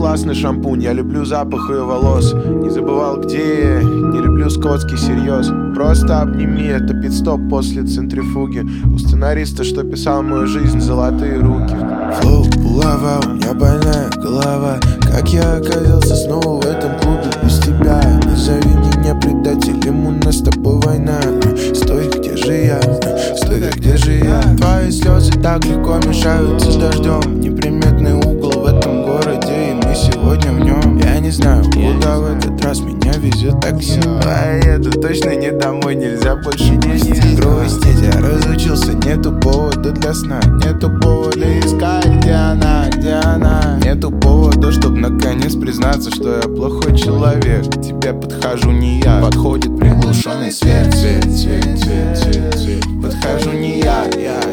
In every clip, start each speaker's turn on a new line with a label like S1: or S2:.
S1: классный шампунь, я люблю запах ее волос. Не забывал, где я, не люблю скотский серьез. Просто обними, это пит-стоп после центрифуги. У сценариста, что писал мою жизнь, золотые руки.
S2: Флоу, булава, у меня больная голова. Как я оказался снова в этом клубе без тебя? Назови меня предателем, у нас с тобой война. Стой, где же я? Стой, да где же я? Твои слезы так легко мешаются с дождем. Неприметный угол в этом городе, и мы сегодня в нем. Я не знаю, куда в этот раз меня везет такси. Поеду точно не домой, нельзя больше грустить. Грустить я разучился, нету повода для сна. Нету повода искать, где она, где она. Нету повода, чтоб наконец признаться, что я плохой человек. К тебе подхожу не я, подходит приглушенный свет. Свет, свет, свет, свет, свет. Подхожу не я,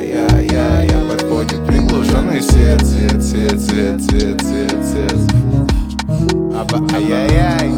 S2: подходит приглушенный свет. Свет, свет, свет, свет, свет, свет. Ай-яй-яй.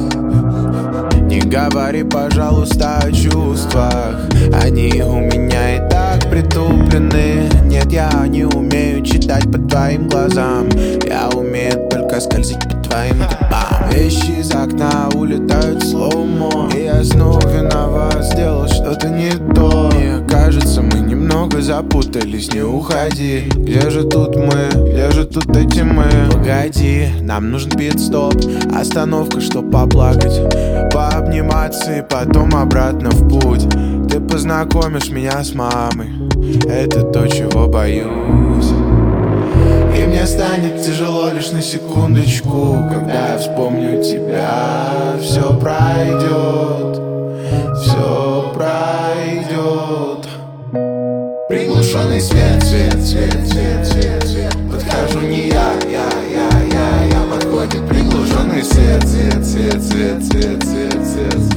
S2: Не говори, пожалуйста, о чувствах. Они у меня и так притуплены. Нет, я не умею читать по твоим глазам. Я умею только скользить по твоим губам. Вещи из окна улетают в слоумо, и я снова виноват, сделал что-то не то. Мне кажется, мы немного запутались, не уходи. Где же тут мы, где же тут эти мы? Погоди, нам нужен пит-стоп, остановка, чтоб поплакать, пообниматься и потом обратно в путь. Ты познакомишь меня с мамой, это то, чего боюсь. И мне станет тяжело лишь на секундочку, когда я вспомню тебя. Все пройдет, все пройдет. Приглушенный свет, свет, свет, свет, свет, свет. Подхожу не я, подходит приглушенный свет, свет, свет, свет, свет, свет, свет.